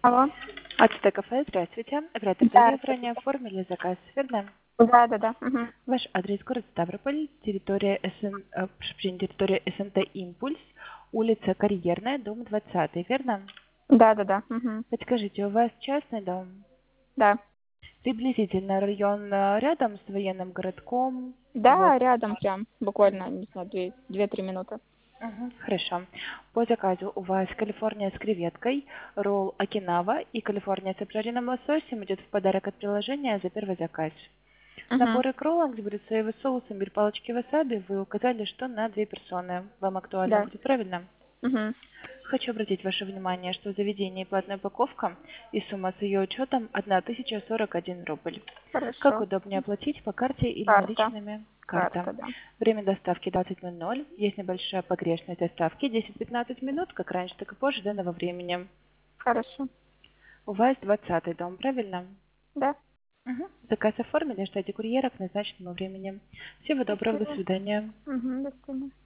Алло. От кафе, здравствуйте. В Да, Редакторе ранее оформили заказ, верно? да. Мгм. Ваш адрес город Ставрополь, прошу прощения, территория СНТ «Импульс», улица Карьерная, дом 20, верно? Да. Мгм. Подскажите, у вас частный дом? Да. Приблизительно район рядом с военным городком? Вот. Да, рядом прям, буквально, не знаю, 2-3 минуты. Мгм, хорошо. По заказу у вас Калифорния с креветкой, ролл Окинава и Калифорния с обжаренным лососем идет в подарок от приложения за первый заказ. Мгм. Наборы кроллок с соевый соус, имбирь, палочки васаби вы указали, что на 2 персоны. Вам актуально Да. будет, правильно? Мгм. Хочу обратить ваше внимание, что в заведении платная упаковка и сумма с ее учетом 1041 рубль. Как Хорошо. удобнее оплатить, по карте или Карта. наличными? Карта. Карта, да. Время доставки 20:00. Есть небольшая погрешность доставки 10-15 минут, как раньше, так и позже данного времени. Хорошо. У вас 20-й дом, правильно? Да. Мгм. Заказ оформили, ждите курьера к назначенному времени. Всего доброго, до Спасибо. свидания. Мгм. До свидания.